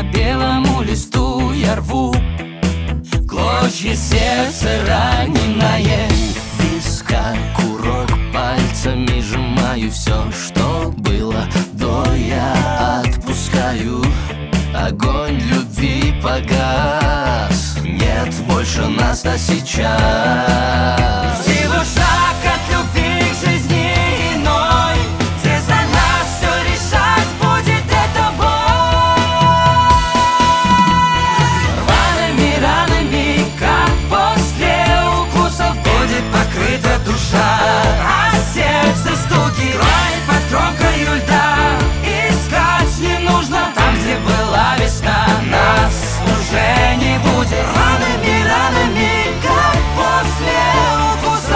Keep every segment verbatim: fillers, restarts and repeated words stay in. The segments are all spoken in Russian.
по белому листу я рву в клочья сердце раненое. Виска, курок, пальцами сжимаю все, что было до, я отпускаю. Огонь любви погас, нет больше нас на сейчас. Всего шаг от любви к жизни иной, где за нас все решать будет эта боль. Рваными ранами, как после укусов, будет покрыта душа, а сердце стуки кроет под кромкою льда. Искать не нужно там, где была весна, нас уже не будет. Рваными ранами, как после укуса.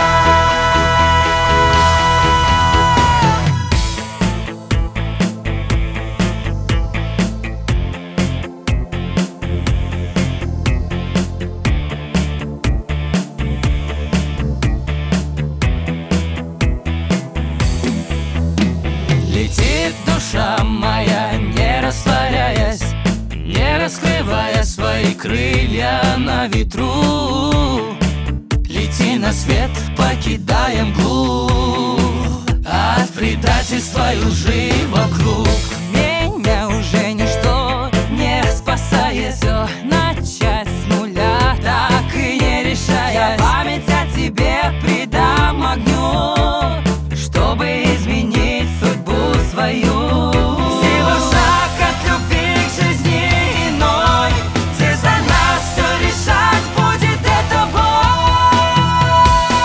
Летит душа моя, не растворяясь, не раскрывая свои крылья на ветру. Лети на свет, покидая мглу от предательства и лжи вокруг. Меня уже ничто не спасает, все начать с нуля, так и не решая. Я память о тебе придам огню, чтобы изменить судьбу свою. Всего шаг от любви к жизни иной, где за нас все решать будет эта боль.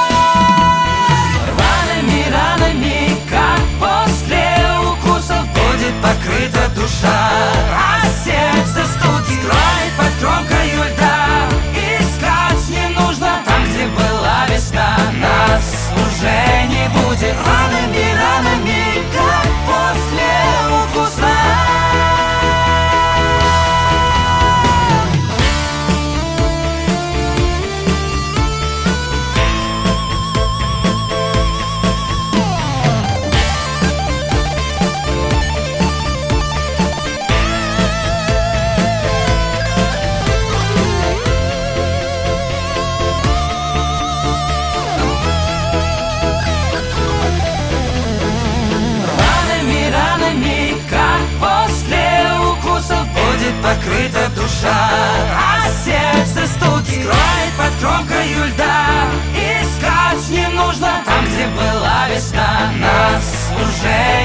Рваными ранами, как после укусов, будет покрыта душа, а сердце стуки строит под кромкою льда. Искать не нужно там, где была весна, нас уже не будет. Рваными ранами, как после укуса. Покрыта душа, а сердце стуки кроет под кромкою льда. Искать не нужно там, где была весна, нас уже